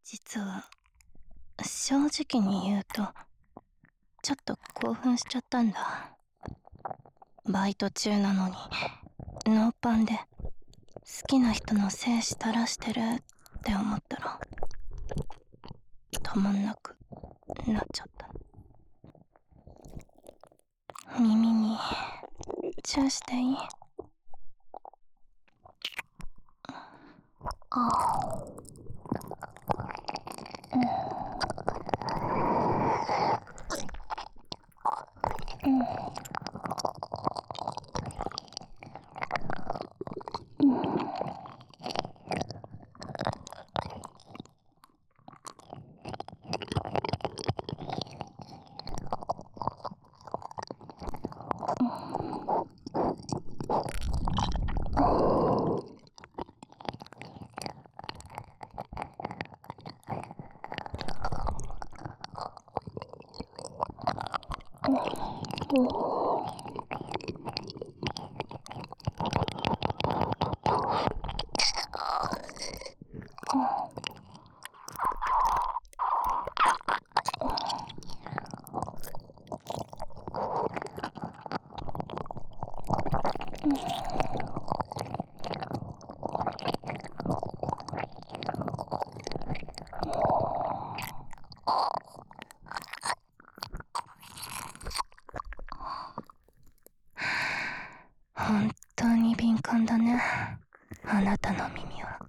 実は正直に言うとちょっと興奮しちゃったんだ。バイト中なのにノーパンで好きな人の精子垂らしてるって思ったら止まんなくなっちゃった。耳にチューしていい？本当に敏感だね、あなたの耳は。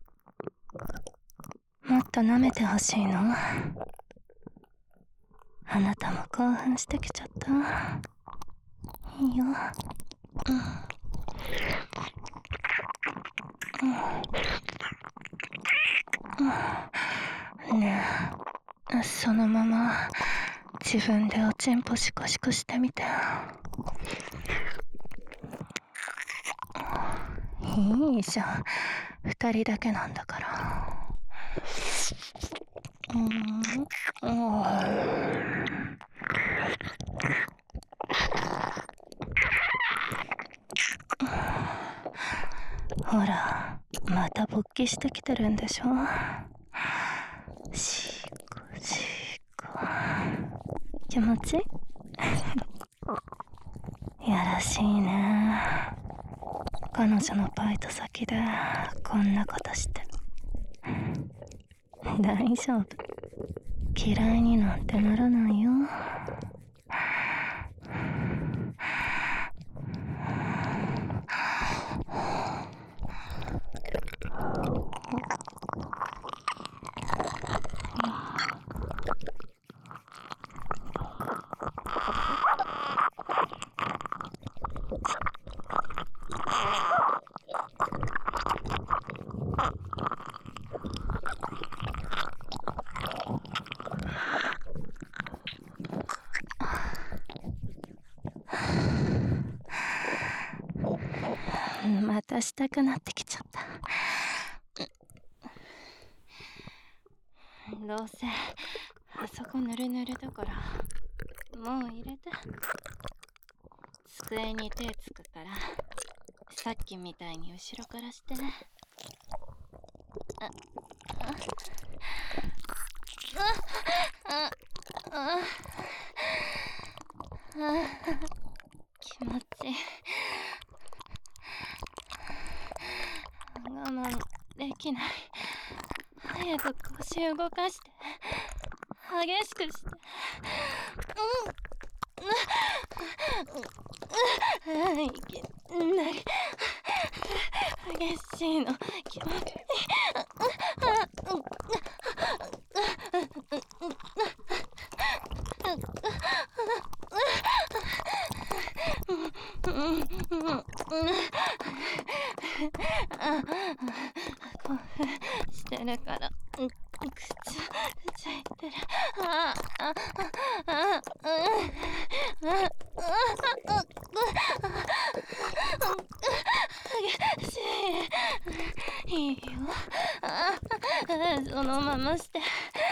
もっと舐めてほしいの？あなたも興奮してきちゃった？いいよ。ねえ、そのまま自分でおちんぽシコシコしてみて。いいじゃん、二人だけなんだから。ほら、また勃起してきてるんでしょ。シコシコ、気持ちいい？やらしいね。彼女のバイト先でこんなことして。大丈夫、嫌いになんてならないよ。またしたくなってきちゃった。どうせあそこぬるぬるだからもう入れて。机に手つくからさっきみたいに後ろからしてね。気持ちいい。我慢できない。早く腰動かして激しくして。いきなり激しいの気持ちいい。興奮してるから口ついてる。激しい。いいよ、そのままして。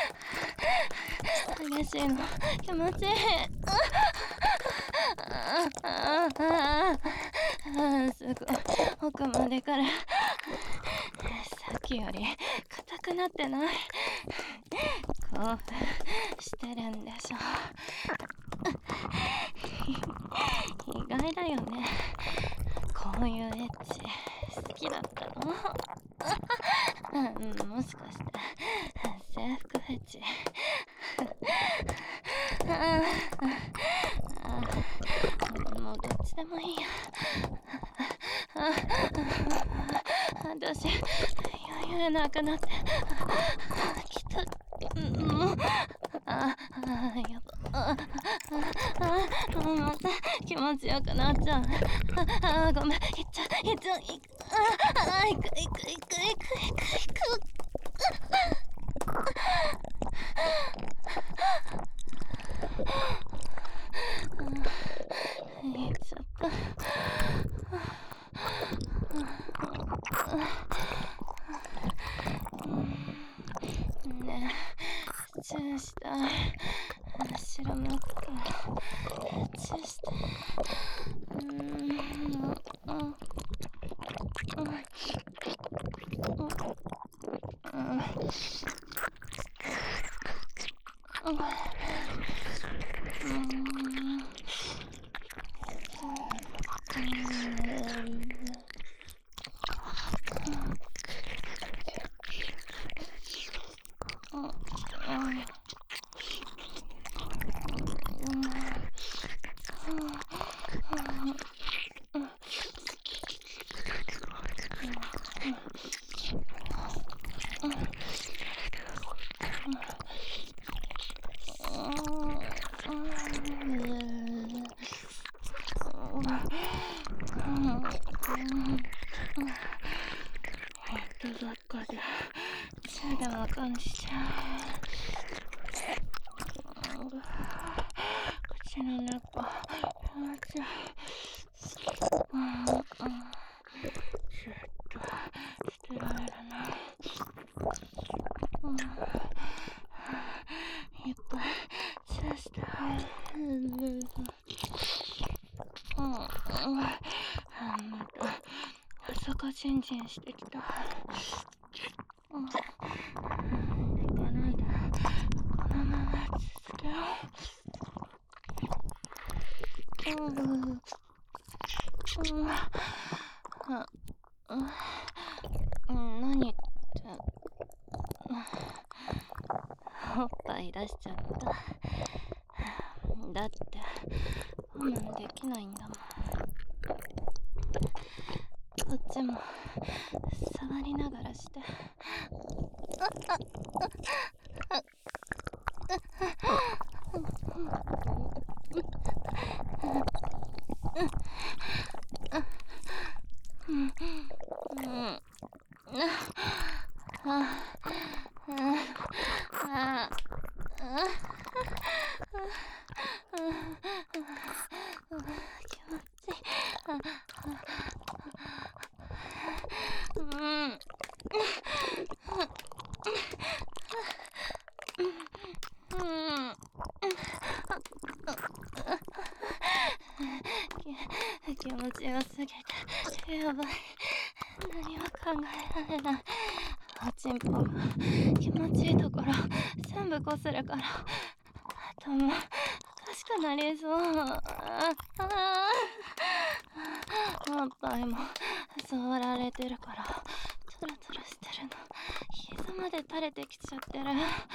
激しいの気持ちいい。すごい奥までから。さっきより硬くなってない？ 興奮してるんでしょ。意外だよね。こういうエッチ好きだったの？もしかして制服フェチ？もうどっちでもいいや。私余裕なくなってきた。もうやば。また気持ちよくなっちゃう。ごめん、行っちゃう。行く。行っちゃった。ねえ、チューしたい。後ろ向くからチューして。ばっかで手でも感じちゃう。口の中気持ちいい。ずっとしてられるな。いっぱいチューしてまた裸チンチンしてきた。寝かないでこのまま続けよう。何っておっぱい出しちゃった。だって我慢できないんだもん。こっちも触りながらして。気持ちいい。気持ちよすぎてやばい。何も考えられない。おちんぽが気持ちいいところ全部こするから頭おかしくなりそう。おっぱいも触られてるからトロトロしてるの。膝まで垂れてきちゃってる。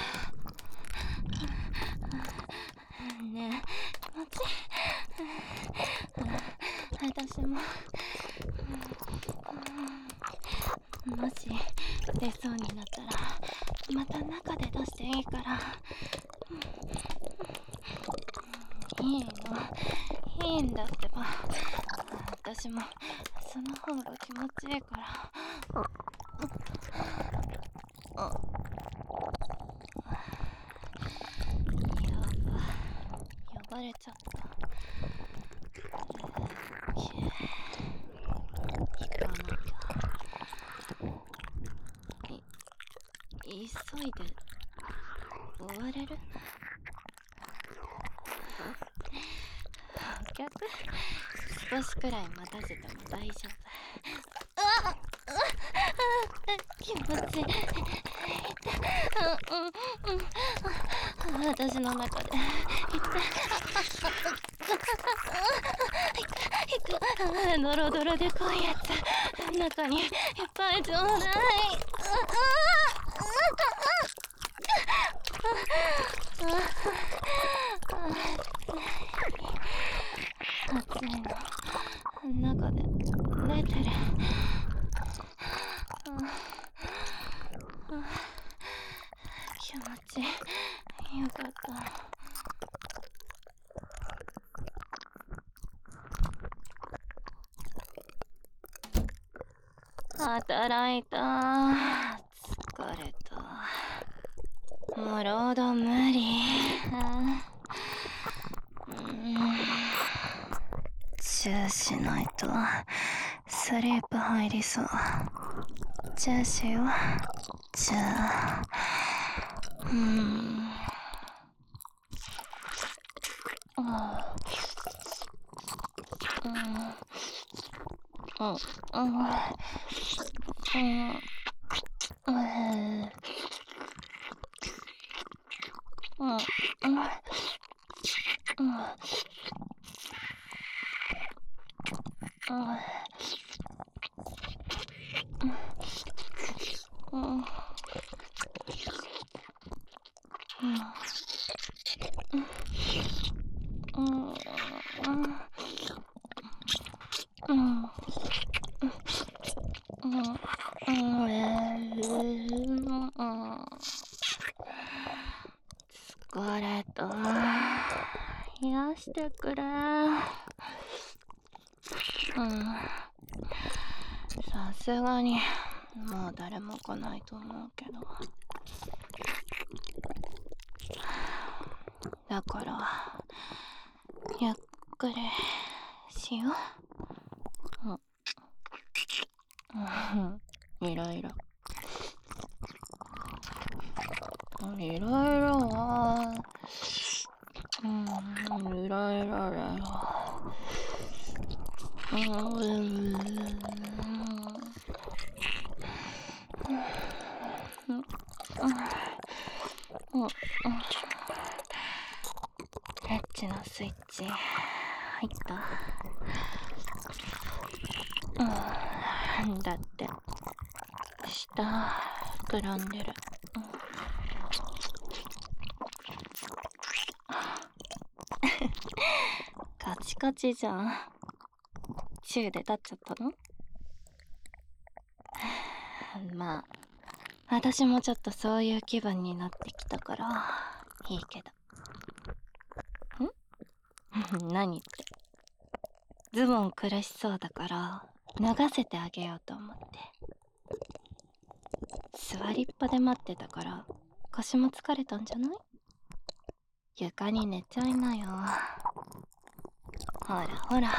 ねえ気持ちいい。私ももし出そうになったらまた中で出していいから。いいのいいんだってば。私もその方が気持ちいいから。呼ばれちゃった。行かなきゃ。急いで終われる？お客？少しくらい待たせても大丈夫。気持ちいい。 私の中でドロドロで濃いやつ中にいっぱいちょうだい。熱いの中で出てる。気持ちよかった。働いた。疲れた。もう労働無理。チューしないとスリープ入りそう。チューしよう。チュー。疲れた。癒してくれ。さすがにもう誰も来ないと思うけど。だからゆっくりしよう。いろいろいろいろはいろいろだよ。エッチなスイッチ入った。だって下膨らんでる。カチカチじゃん。チューで立っちゃったの？まあ私もちょっとそういう気分になってきたからいいけど。何って。ズボン苦しそうだから脱がせてあげようと思って。座りっぱで待ってたから腰も疲れたんじゃない？床に寝ちゃいなよ。ほらほら。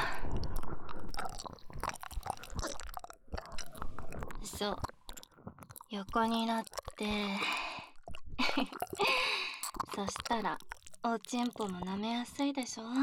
そう、横になってそしたらおちんぽも舐めやすいでしょ。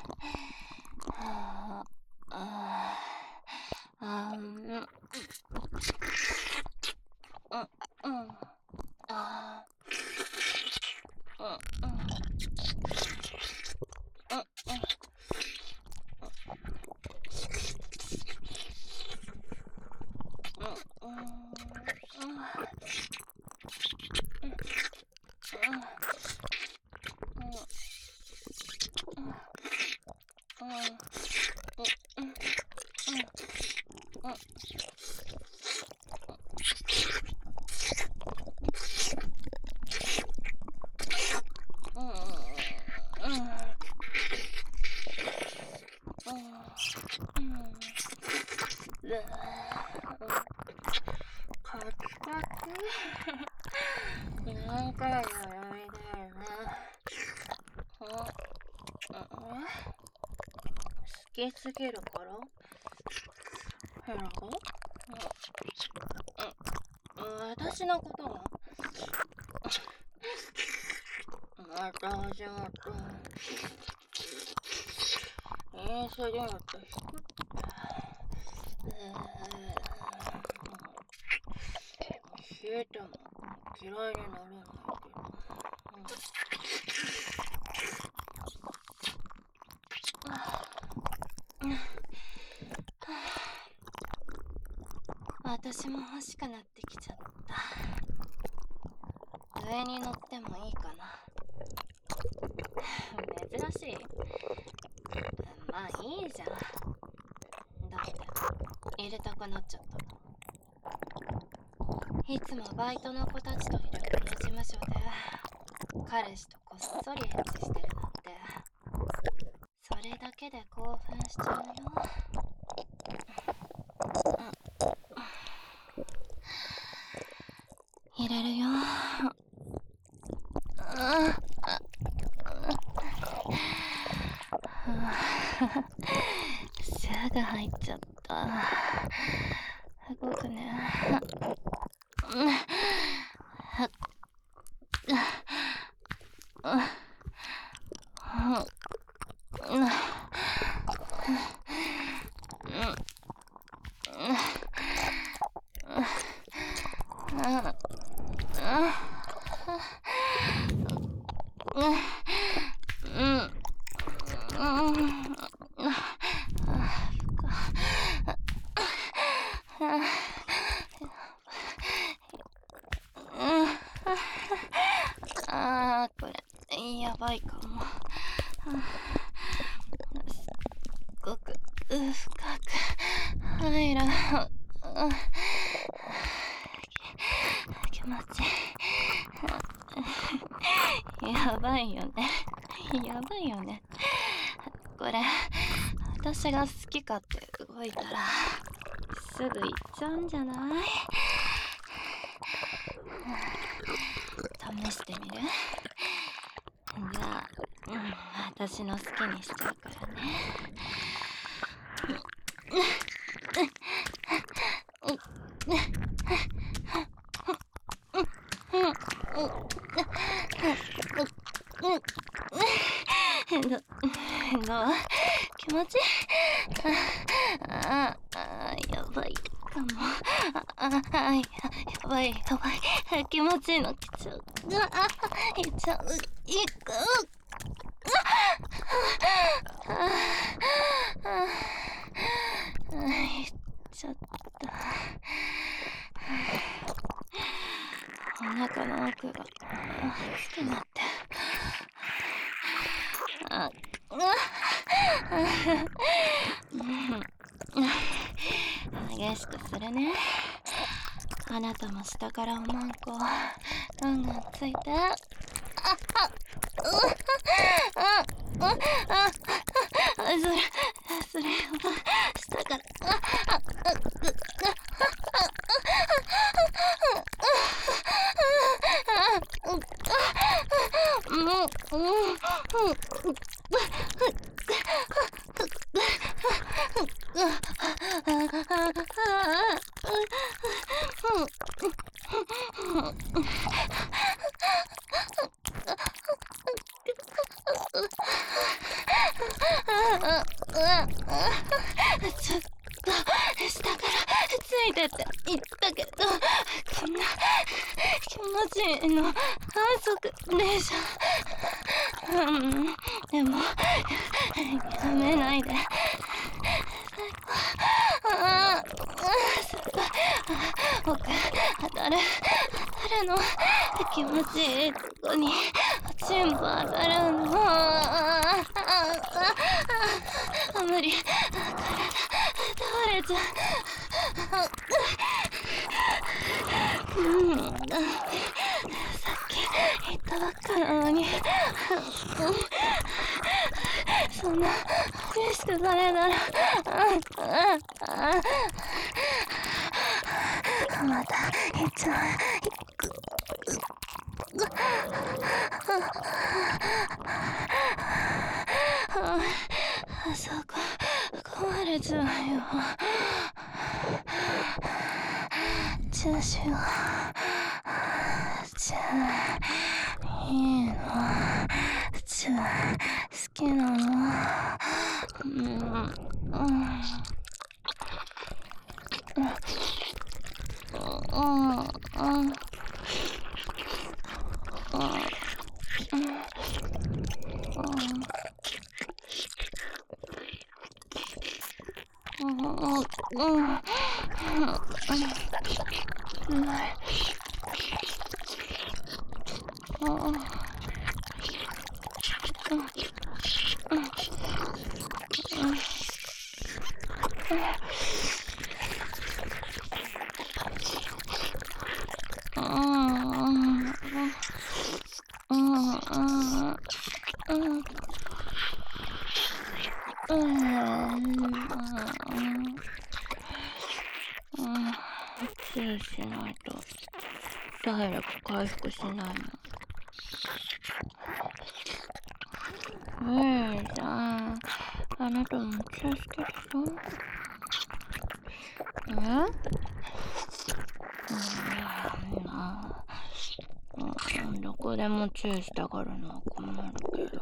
カチカチ何回もやめだよね。好きすぎるからヘラが私のことがまた始まった。インスリンって低くて冷えても気嫌いにならないでな。私も欲しくなってきちゃった。上に乗ってもいいかな。珍しい。まあいいじゃん。だって入れたくなっちゃったの。いつもバイトの子たちといるこの事務所で彼氏とこっそりエッチしてるなんて、それだけで興奮しちゃうよ。入れるよ。すぐ入っちゃった。動くね。これやばいかも。すっごく深く入る。気持ちいい。やばいよね。やばいよね。これ私が好きかって動いたらすぐ行っちゃうんじゃない？試してみる？じゃあ、私の好きにしちゃうからね。どう？気持ちいい？やばいかも。やばい。気持ちいいの来ちゃう。いっちゃう。いく。いっちゃった。お腹の奥が熱くなって。激しくするね。あなたも下からおまんこガンガンついて。それは下からちょっと下からついてって言ったけど、こんな気持ちいいの反則でしょ。でもやめないで。すごい奥当たるの。気持ちいいとこにチンポ当たるの。無理。体倒れちゃう。さっき言ったばっかなのに。そんな激しくされたらまた行っちゃう。そこ壊れちゃうよ。調子がいいの。好きなの。 注意しないと体力回復しないの。じゃあ、あなたもチューしてる人？どこでもチューしたがるのは困るけど。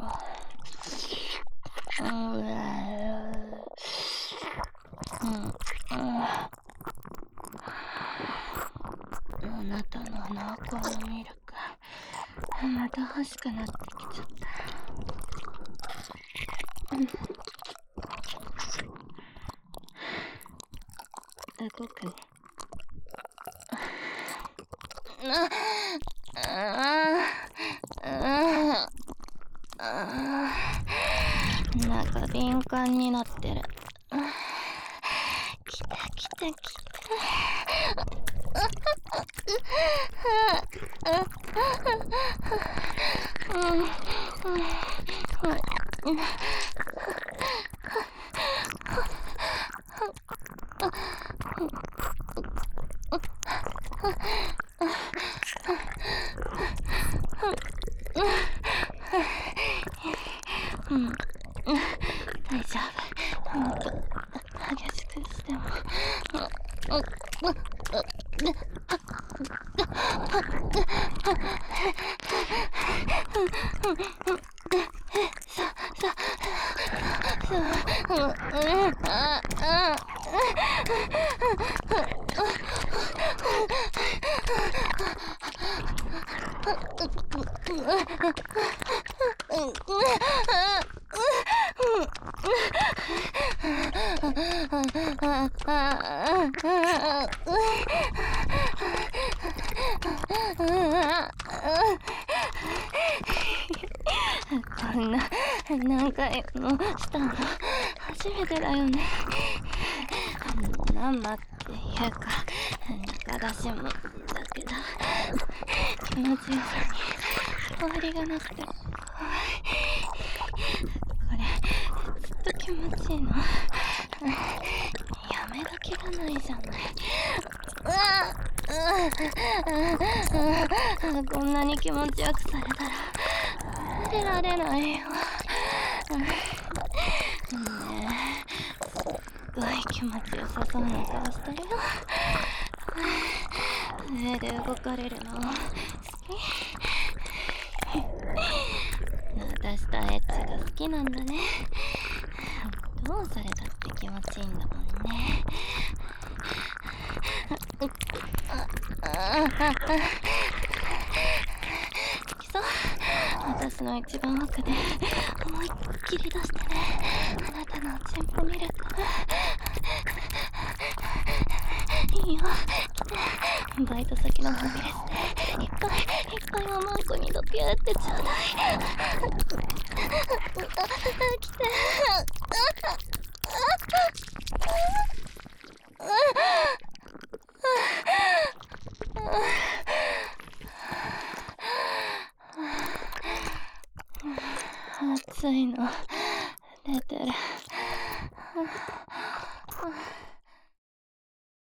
あなたの濃厚なミルク、また欲しくなってきちゃった。動くね。なんか敏感になってる。来た来た来た。大丈夫。もっと激しくしても。こんな何回もしたの初めてだよね。生っていうか中出しもだけど、気持ちよさに終わりがなくて怖い。これずっと気持ちいいの。やめ時がないじゃない。こんなに気持ちよくされたら出られないよ。ねえ、すっごい気持ちよさそうな顔してるよ。上で動かれるの好き？私とエッチが好きなんだね。どうされたって気持ちいいんだもんね。好きそう。私の一番奥で思いっきり出してね。あなたのチンポミルク。いいよ、来て。バイト先のファミレスで一回おまんこにドピューってちょうだい。来て。暑いの出てる。